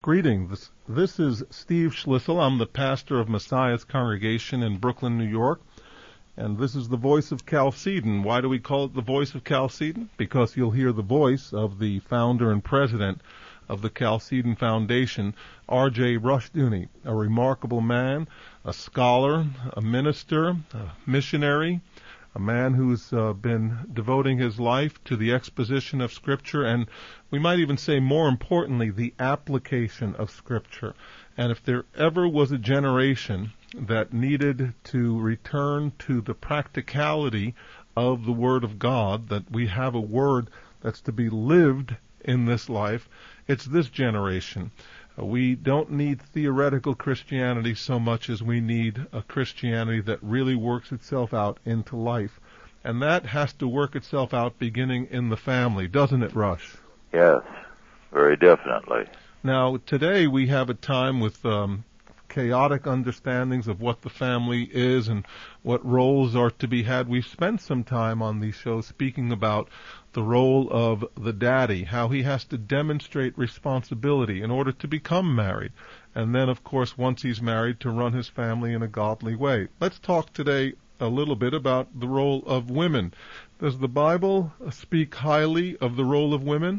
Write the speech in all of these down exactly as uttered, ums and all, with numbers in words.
Greetings. This is Steve Schlissel. I'm the pastor of Messiah's congregation in Brooklyn, New York. And this is the voice of Chalcedon. Why do we call it the voice of Chalcedon? Because you'll hear the voice of the founder and president of the Chalcedon Foundation, R J Rushdoony, a remarkable man, a scholar, a minister, a missionary, a man who's uh, been devoting his life to the exposition of Scripture, and we might even say more importantly, the application of Scripture. And if there ever was a generation that needed to return to the practicality of the Word of God, that we have a Word that's to be lived in this life, it's this generation. We don't need theoretical Christianity so much as we need a Christianity that really works itself out into life. And that has to work itself out beginning in the family, doesn't it, Rush? Yes, very definitely. Now, today we have a time with um, chaotic understandings of what the family is and what roles are to be had. We've spent some time on these shows speaking about the role of the daddy, how he has to demonstrate responsibility in order to become married, and then, of course, once he's married, to run his family in a godly way. Let's talk today a little bit about the role of women. Does the Bible speak highly of the role of women?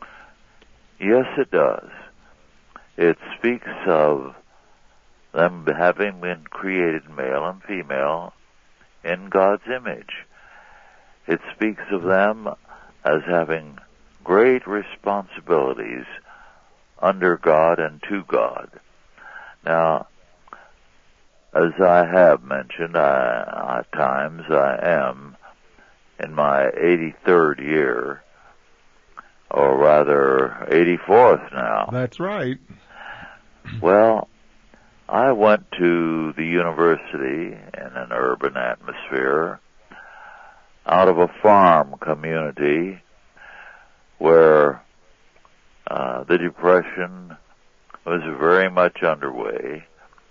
Yes, it does. It speaks of them having been created male and female in God's image. It speaks of them as having great responsibilities under God and to God. Now, as I have mentioned, I, at times I am in my eighty-third year, or rather eighty-fourth now. That's right. Well, I went to the university in an urban atmosphere out of a farm community where uh, the Depression was very much underway,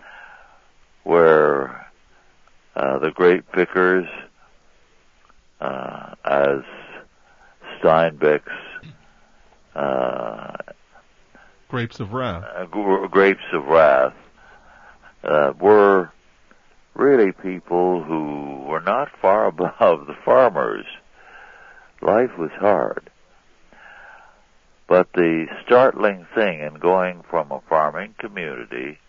where uh, the great pickers, uh, as Steinbeck's uh, Grapes of Wrath, uh, Grapes of Wrath, uh, were really people who were not far above the farmers. Life was hard. But the startling thing in going from a farming community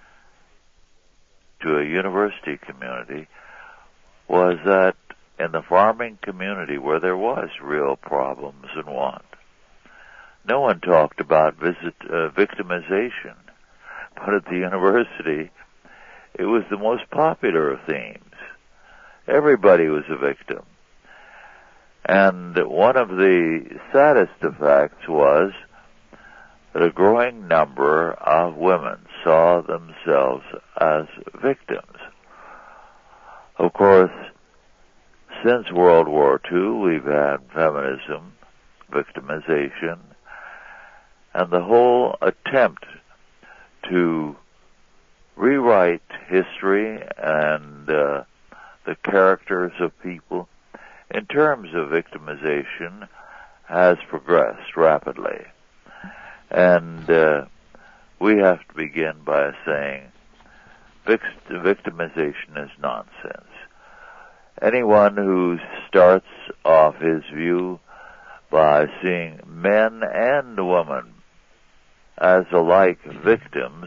to a university community was that in the farming community, where there was real problems and want, no one talked about visit, uh, victimization. But at the university, it was the most popular of themes. Everybody was a victim. And one of the saddest effects was that a growing number of women saw themselves as victims. Of course, since World War Two, we've had feminism, victimization, and the whole attempt to rewrite history and uh, the characters of people in terms of victimization has progressed rapidly. And uh, we have to begin by saying vict- victimization is nonsense. Anyone who starts off his view by seeing men and women as alike victims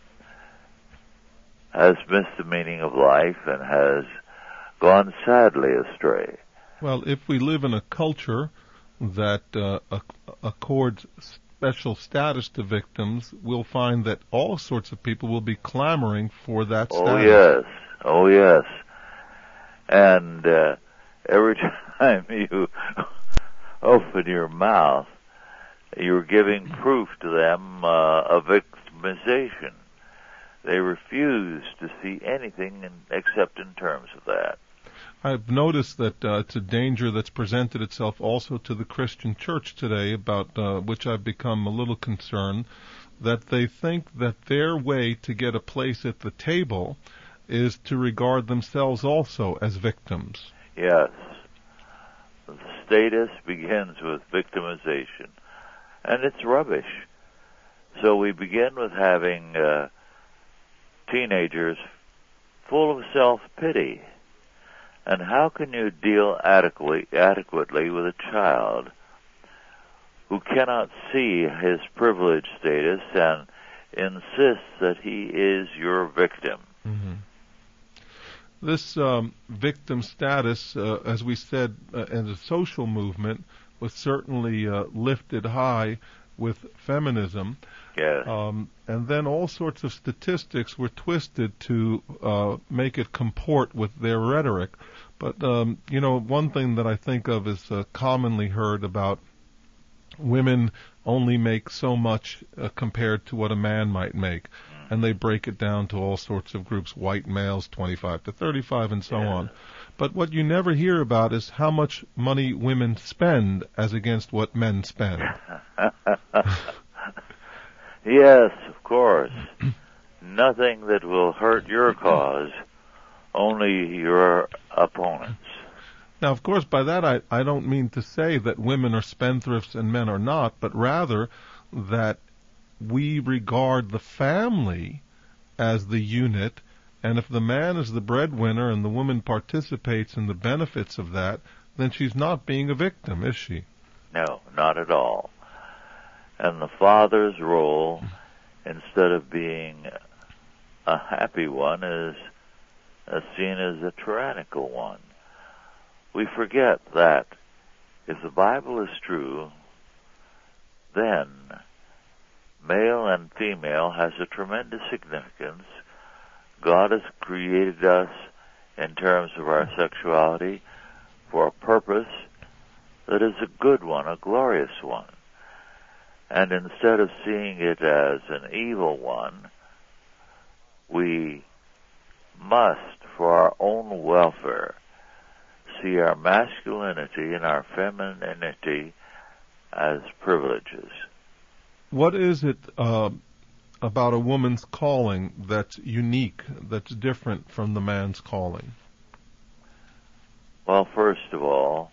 has missed the meaning of life and has gone sadly astray. Well, if we live in a culture that uh, accords special status to victims, we'll find that all sorts of people will be clamoring for that status. Oh, yes. Oh, yes. And uh, every time you open your mouth, you're giving proof to them uh, of victimization. They refuse to see anything in, except in terms of that. I've noticed that uh, it's a danger that's presented itself also to the Christian church today, about uh, which I've become a little concerned, that they think that their way to get a place at the table is to regard themselves also as victims. Yes. The status begins with victimization. And it's rubbish. So we begin with having uh, teenagers full of self-pity. And how can you deal adequately, adequately with a child who cannot see his privileged status and insists that he is your victim? Mm-hmm. This um, victim status, uh, as we said, uh, in the social movement, was certainly uh, lifted high with feminism. Yes. Um, and then all sorts of statistics were twisted to uh, make it comport with their rhetoric. But, um, you know, one thing that I think of is uh, commonly heard about women only make so much uh, compared to what a man might make. And they break it down to all sorts of groups, white males, twenty-five to thirty-five, and so Yeah. on. But what you never hear about is how much money women spend as against what men spend. Yes, of course. Nothing that will hurt your cause, only your opponents. Now, of course, by that I, I don't mean to say that women are spendthrifts and men are not, but rather that we regard the family as the unit, and if the man is the breadwinner and the woman participates in the benefits of that, then she's not being a victim, is she? No, not at all. And the father's role, instead of being a happy one, is, is seen as a tyrannical one. We forget that if the Bible is true, then male and female has a tremendous significance. God has created us in terms of our sexuality for a purpose that is a good one, a glorious one. And instead of seeing it as an evil one, we must, for our own welfare, see our masculinity and our femininity as privileges. What is it uh, about a woman's calling that's unique, that's different from the man's calling? Well, first of all,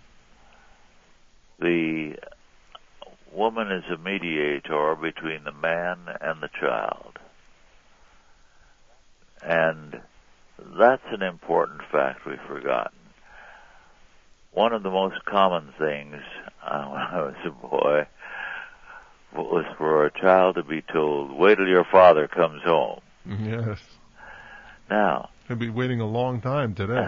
the woman is a mediator between the man and the child. And that's an important fact we've forgotten. One of the most common things uh, when I was a boy was for a child to be told, wait till your father comes home. Yes. Now, he'll be waiting a long time today.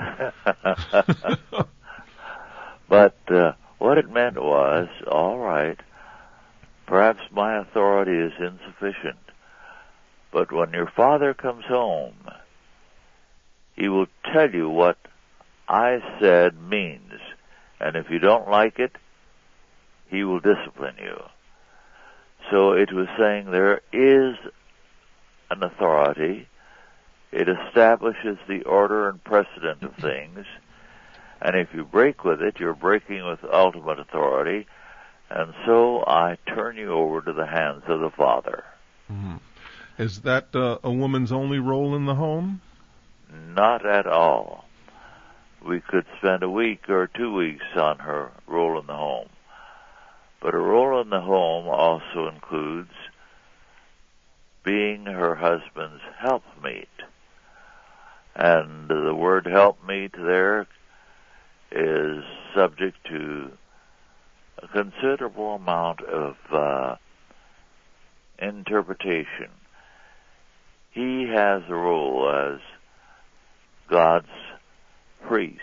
But uh, what it meant was, all right, perhaps my authority is insufficient, but when your father comes home, he will tell you what I said means, and if you don't like it, he will discipline you. So it was saying there is an authority. It establishes the order and precedent of things, and if you break with it, you're breaking with ultimate authority, and so I turn you over to the hands of the father. Mm-hmm. Is that uh, a woman's only role in the home? Not at all. We could spend a week or two weeks on her role in the home. But her role in the home also includes being her husband's helpmeet. And the word helpmeet there is subject to a considerable amount of uh, interpretation. He has a role as God's priest.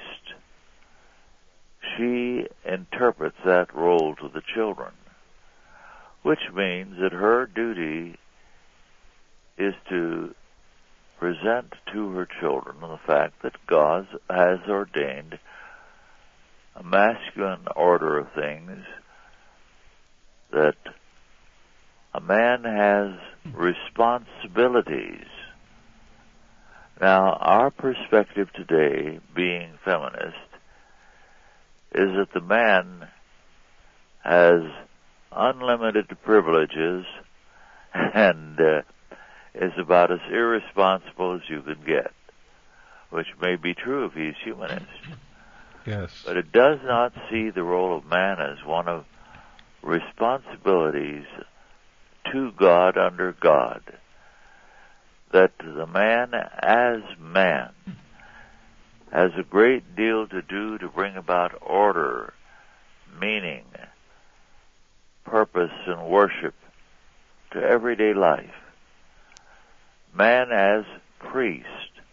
She interprets that role to the children, which means that her duty is to present to her children the fact that God has ordained a masculine order of things, that a man has responsibilities. Now, our perspective today, being feminist, is that the man has unlimited privileges and uh, is about as irresponsible as you can get, which may be true if he's humanist. Yes. But it does not see the role of man as one of responsibilities to God under God. That the man as man has a great deal to do to bring about order, meaning, purpose, and worship to everyday life. Man as priest.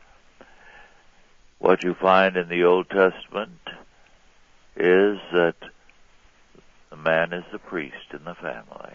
What you find in the Old Testament is that the man is the priest in the family.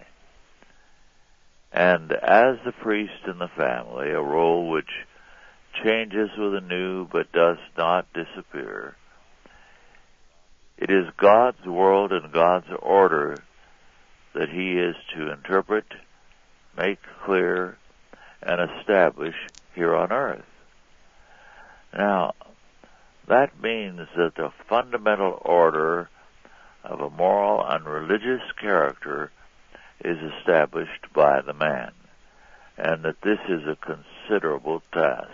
And as the priest in the family, a role which changes with a new but does not disappear, it is God's world and God's order that he is to interpret, make clear, and establish here on earth. Now, that means that the fundamental order of a moral and religious character is established by the man, and that this is a considerable task.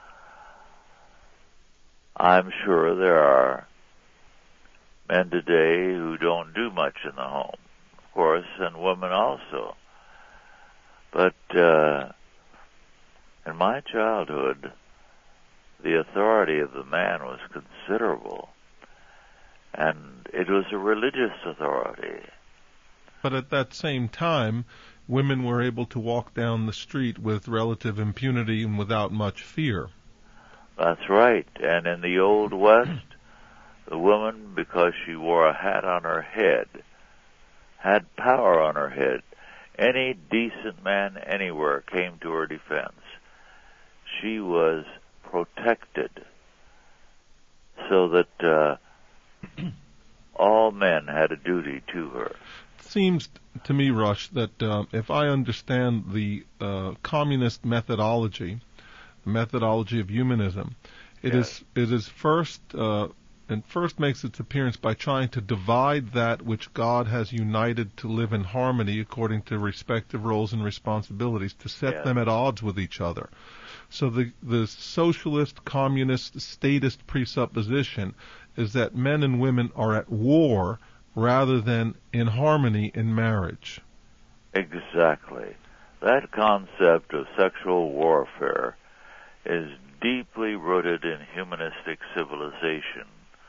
I'm sure there are men today who don't do much in the home, of course, and women also. But uh, in my childhood, the authority of the man was considerable, and it was a religious authority. But at that same time, women were able to walk down the street with relative impunity and without much fear. That's right. And in the Old West, the woman, because she wore a hat on her head, had power on her head. Any decent man anywhere came to her defense. She was protected so that uh, all men had a duty to her. It seems to me, Rush, that uh, if I understand the uh, communist methodology, the methodology of humanism, it yes. is it is first uh, and first makes its appearance by trying to divide that which God has united to live in harmony according to respective roles and responsibilities, to set yes. them at odds with each other. So the the socialist, communist, statist presupposition is that men and women are at war rather than in harmony in marriage. Exactly. That concept of sexual warfare is deeply rooted in humanistic civilization,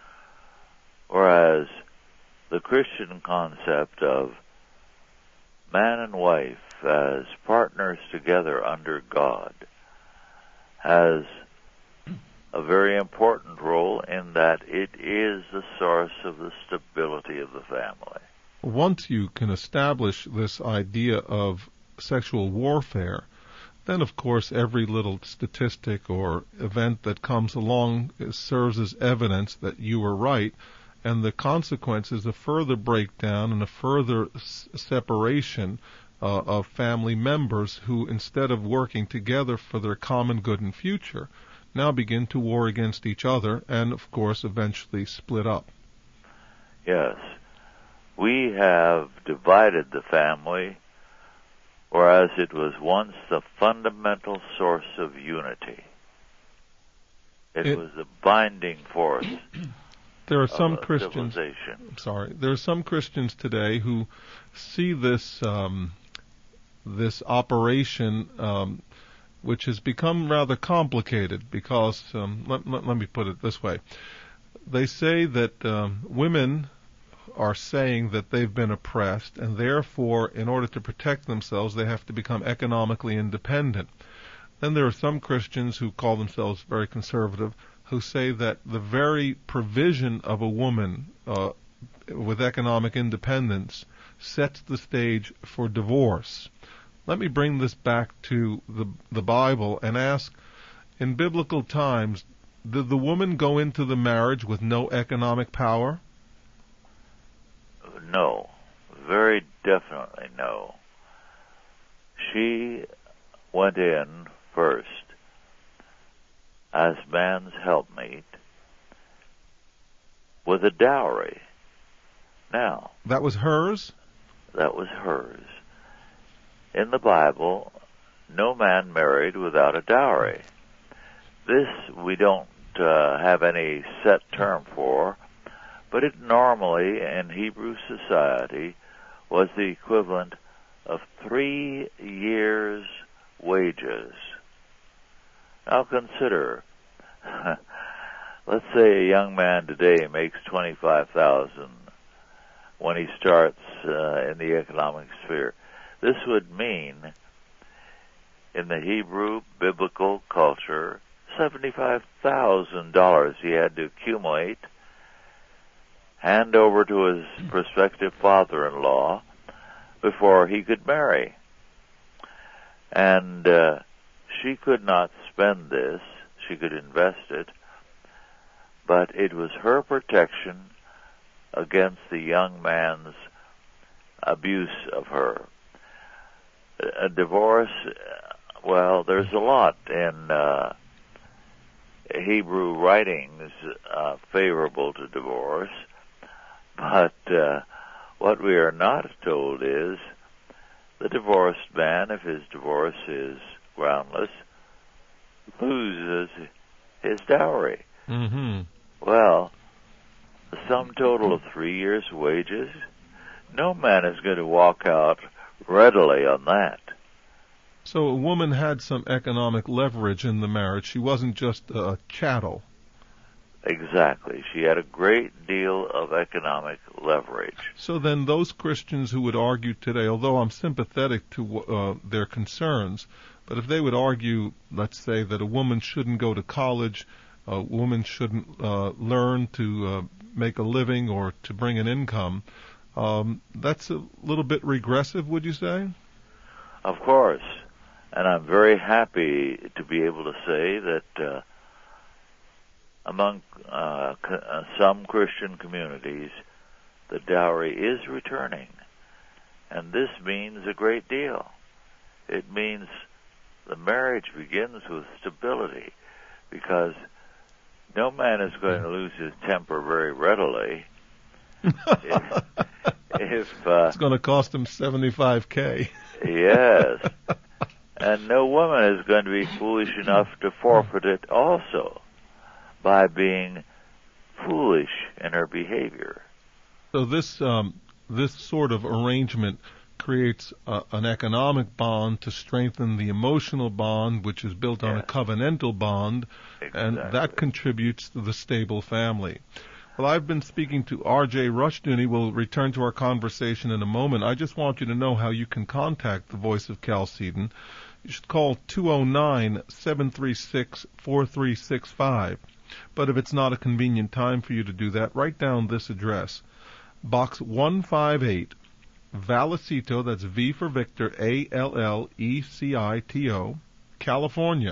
whereas the Christian concept of man and wife as partners together under God has a very important role in that it is the source of the stability of the family. Once you can establish this idea of sexual warfare, then of course every little statistic or event that comes along serves as evidence that you were right, and the consequence is a further breakdown and a further s- separation uh, of family members who, instead of working together for their common good and future, now begin to war against each other and, of course, eventually split up. Yes. We have divided the family, whereas it was once the fundamental source of unity. It, it was the binding force. There are some of Christians. Civilization. Sorry, there are some Christians today who see this um, this operation, um, which has become rather complicated, because um, let, let, let me put it this way: they say that um, women are saying that they've been oppressed, and therefore, in order to protect themselves, they have to become economically independent. Then there are some Christians who call themselves very conservative, who say that the very provision of a woman uh, with economic independence sets the stage for divorce. Let me bring this back to the the Bible and ask, in biblical times, did the woman go into the marriage with no economic power? No, very definitely no. She went in first as man's helpmeet with a dowry. Now, that was hers? That was hers. In the Bible, no man married without a dowry. This we don't uh, have any set term for, but it normally, in Hebrew society, was the equivalent of three years' wages. Now consider, let's say a young man today makes twenty-five thousand dollars when he starts uh, in the economic sphere. This would mean, in the Hebrew biblical culture, seventy-five thousand dollars he had to accumulate, hand over to his prospective father-in-law before he could marry. And uh, she could not spend this. She could invest it. But it was her protection against the young man's abuse of her. A divorce, well, there's a lot in uh, Hebrew writings uh, favorable to divorce, but uh, what we are not told is the divorced man, if his divorce is groundless, loses his dowry. Mm-hmm. Well, the sum total of three years' wages, no man is going to walk out readily on that. So a woman had some economic leverage in the marriage. She wasn't just a chattel. Exactly. She had a great deal of economic leverage. So then those Christians who would argue today, although I'm sympathetic to uh, their concerns, but if they would argue, let's say, that a woman shouldn't go to college, a woman shouldn't uh, learn to uh, make a living or to bring an income, um, that's a little bit regressive, would you say? Of course. And I'm very happy to be able to say that uh, among uh, co- some Christian communities, the dowry is returning. And this means a great deal. It means the marriage begins with stability, because no man is going to lose his temper very readily. if, if uh, it's going to cost him seventy-five K. Yes. And no woman is going to be foolish enough to forfeit it also by being foolish in her behavior. So this um, this sort of arrangement creates uh, an economic bond to strengthen the emotional bond, which is built on Yes. a covenantal bond, Exactly. and that contributes to the stable family. Well, I've been speaking to R J Rushdoony. We'll return to our conversation in a moment. I just want you to know how you can contact the Voice of Chalcedon. You should call two oh nine, seven three six, four three six five. But if it's not a convenient time for you to do that, write down this address. Box one fifty-eight, Vallecito, that's V for Victor, A L L E C I T O, California.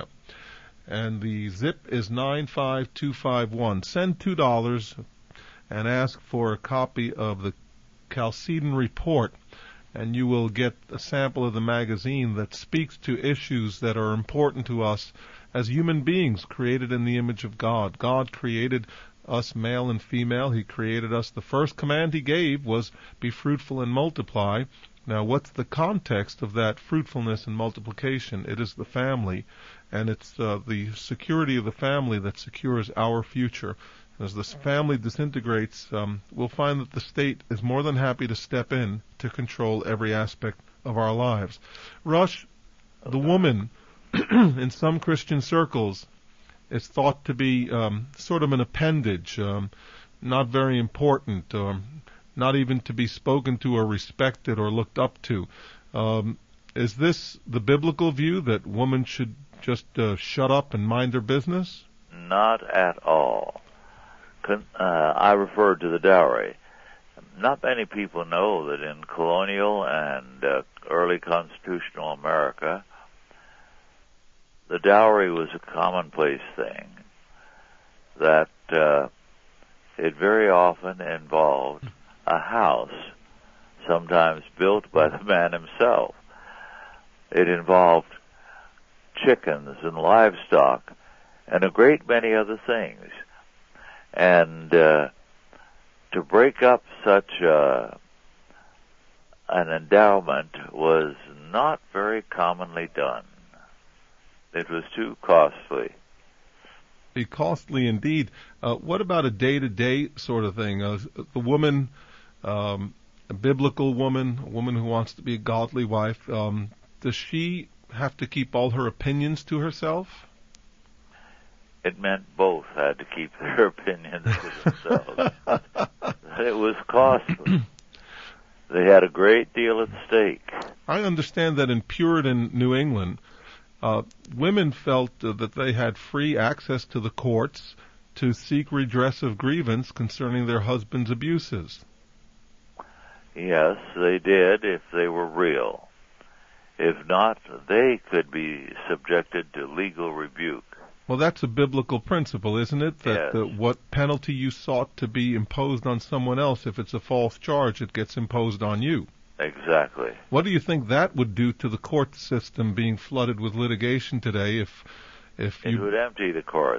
And the zip is nine five two five one. Send two dollars and ask for a copy of the Chalcedon Report, and you will get a sample of the magazine that speaks to issues that are important to us as human beings created in the image of God. God created us male and female. He created us. The first command he gave was, be fruitful and multiply. Now, what's the context of that fruitfulness and multiplication? It is the family, and it's uh, the security of the family that secures our future. As this family disintegrates, um, we'll find that the state is more than happy to step in to control every aspect of our lives. Rush, the woman, in some Christian circles, is thought to be um, sort of an appendage, um, not very important, um, not even to be spoken to or respected or looked up to. Um, is this the biblical view, that women should just uh, shut up and mind their business? Not at all. Con- uh, I referred to the dowry. Not many people know that in colonial and uh, early constitutional America, the dowry was a commonplace thing, that uh, it very often involved a house, sometimes built by the man himself. It involved chickens and livestock and a great many other things. And uh, to break up such uh, an endowment was not very commonly done. It was too costly. Be costly indeed. Uh, what about a day-to-day sort of thing? Uh, the woman um, a biblical woman, a woman who wants to be a godly wife, um, does she have to keep all her opinions to herself? It meant both had to keep their opinions to themselves. It was costly. They had a great deal at stake. I understand that in Puritan New England, uh, women felt uh, that they had free access to the courts to seek redress of grievance concerning their husband's abuses. Yes, they did if they were real. If not, they could be subjected to legal rebuke. Well, that's a biblical principle, isn't it? That Yes. the, what penalty you sought to be imposed on someone else, if it's a false charge, it gets imposed on you. Exactly. What do you think that would do to the court system being flooded with litigation today if if It you... would empty the court.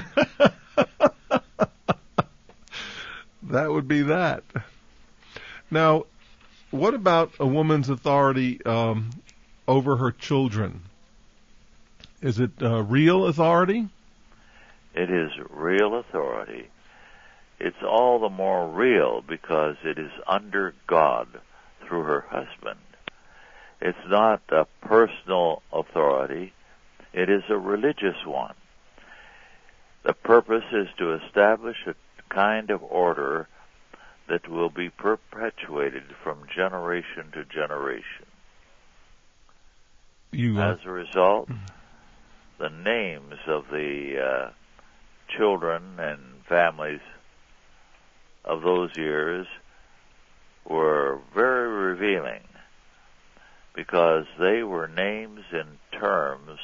That would be that. Now, what about a woman's authority um, over her children? Is it uh, real authority? It is real authority. It's all the more real because it is under God through her husband. It's not a personal authority. It is a religious one. The purpose is to establish a kind of order that will be perpetuated from generation to generation. You, uh, As a result, the names of the uh, children and families of those years were very revealing because they were names in terms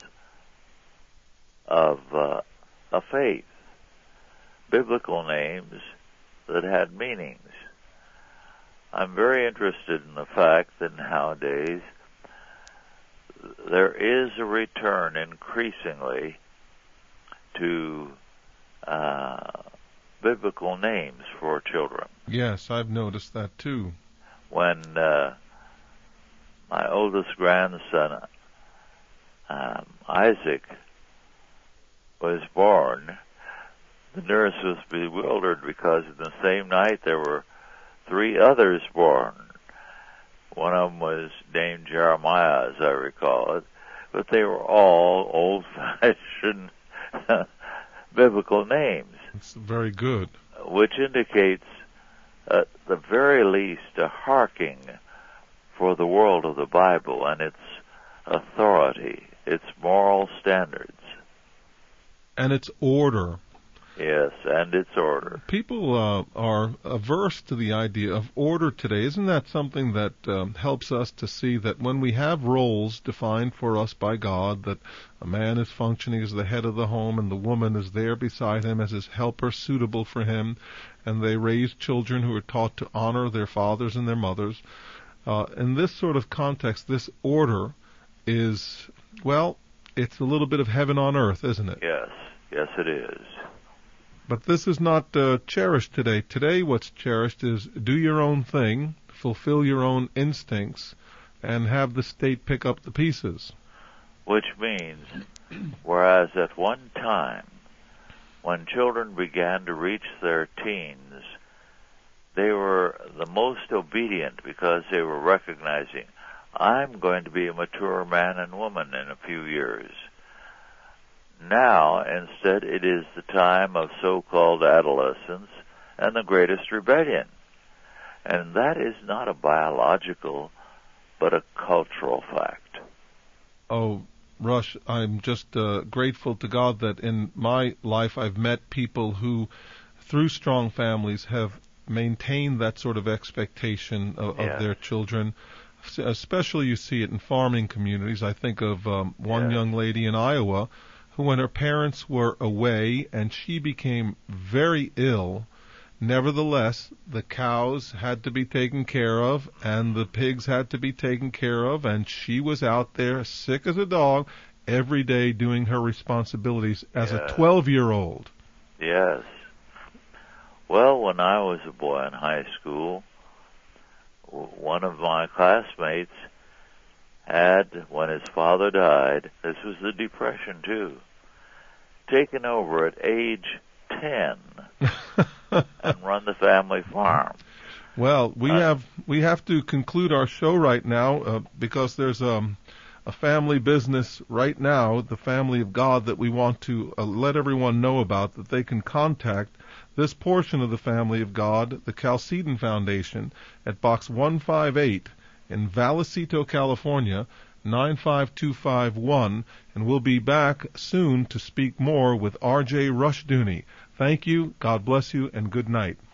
of uh, a faith, biblical names that had meanings. I'm very interested in the fact that nowadays there is a return increasingly to uh, biblical names for children. yes, I've noticed that too. When uh, my oldest grandson, um, Isaac, was born, the nurse was bewildered because in the same night there were three others born. One of them was named Jeremiah, as I recall it, but they were all old-fashioned biblical names. It's very good. Which indicates, at the very least, a harking for the world of the Bible and its authority, its moral standards. And its order. Yes, and its order. People uh, are averse to the idea of order today. Isn't that something that um, helps us to see that when we have roles defined for us by God, that a man is functioning as the head of the home and the woman is there beside him as his helper suitable for him, and they raise children who are taught to honor their fathers and their mothers. Uh, in this sort of context, this order is, well, it's a little bit of heaven on earth, isn't it? Yes, yes it is. But this is not uh, cherished today. Today what's cherished is do your own thing, fulfill your own instincts, and have the state pick up the pieces. Which means, whereas at one time, when children began to reach their teens, they were the most obedient because they were recognizing, I'm going to be a mature man and woman in a few years. Now, instead, it is the time of so-called adolescence and the greatest rebellion. And that is not a biological, but a cultural fact. Oh, Rush, I'm just uh, grateful to God that in my life I've met people who, through strong families, have maintained that sort of expectation of, Yes. of their children. Especially you see it in farming communities. I think of um, one Yes. young lady in Iowa who, when her parents were away and she became very ill, nevertheless, the cows had to be taken care of and the pigs had to be taken care of, and she was out there sick as a dog every day doing her responsibilities as Yes. a twelve-year-old. Yes. Well, when I was a boy in high school, w- one of my classmates had, when his father died, this was the Depression too, taken over at age ten and run the family farm. Well, we Uh, have we have to conclude our show right now uh, because there's um, a family business right now, the Family of God, that we want to uh, let everyone know about, that they can contact this portion of the Family of God, the Chalcedon Foundation, at Box one fifty-eight in Vallecito, California, nine five two five one, and we'll be back soon to speak more with R J Rushdoony. Thank you, God bless you, and good night.